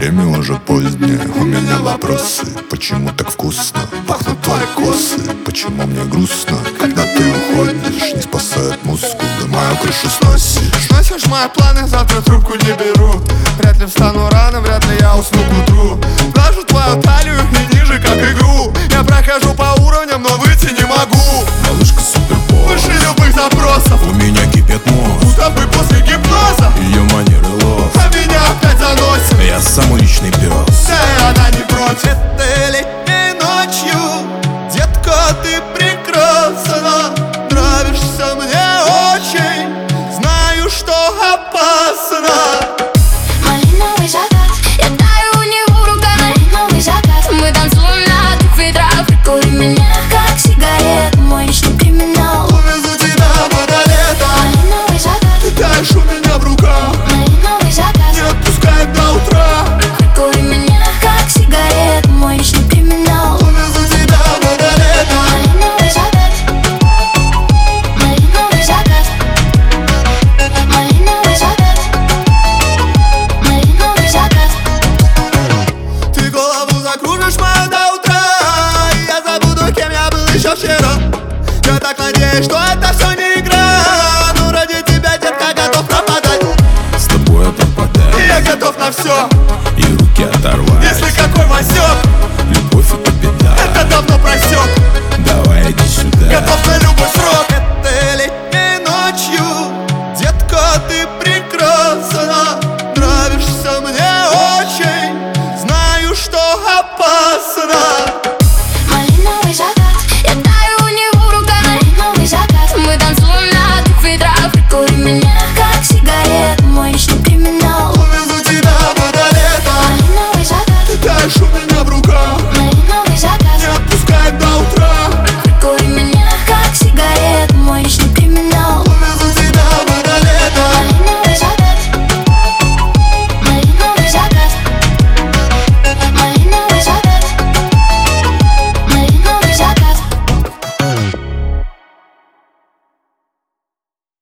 Время уже позднее, у меня вопросы. Почему так вкусно пахнут твои косы? Почему мне грустно, когда ты уходишь? Не спасает мускулы, мою крышу сносишь. Сносишь мои планы, завтра трубку не беру. Вряд ли встану рано, вряд ли я усну к утру. Глажу твою талию и ниже, как игру. Я прохожу по уровням, но выйти не могу. Малышка супербосс, Выше любых запросов. у меня кипит мозг. Будто бы после гипноза. Ее манеры лов, А меня опять заносит. я самый личный пес. Да и она не против. Этой летней ночью, детка, ты прекрасна. Нравишься мне очень. Знаю, что опасно. Малиновый закат, я таю у него в руках. Малиновый закат, мы танцуем на двух ветрах. Прикури меня, как сигарет, мой личный криминал. Увезу тебя подо лето. Малиновый закат, Ты таешь у меня в руках. малиновый закат, Не отпускает до утра. прикури меня, как сигарет, мой личный криминал. Увезу тебя подо лето. Малиновый закат, малиновый закат, малиновый закат, малиновый закат. Ты голову закружишь мою до утра. И я забуду, кем я был еще вчера. Я так надеюсь, что это все не игра. Ну ради тебя, детка, готов пропадать. С тобой я пропадаю, И я готов на все. и руки оторвать. Если какой Васек, Любовь это беда, это давно просек. давай иди сюда. Готов на любой срок. Этой летней ночью, детка, ты прекрасна. Нравишься мне очень. Знаю, что опасно. Малиновый закат, я таю у него в руках. Малиновый закат, мы танцуем на двух ветрах. Прикури меня, как сигарет, мой личный криминал. Увезу тебя подо лето. Малиновый закат, Ты таешь у меня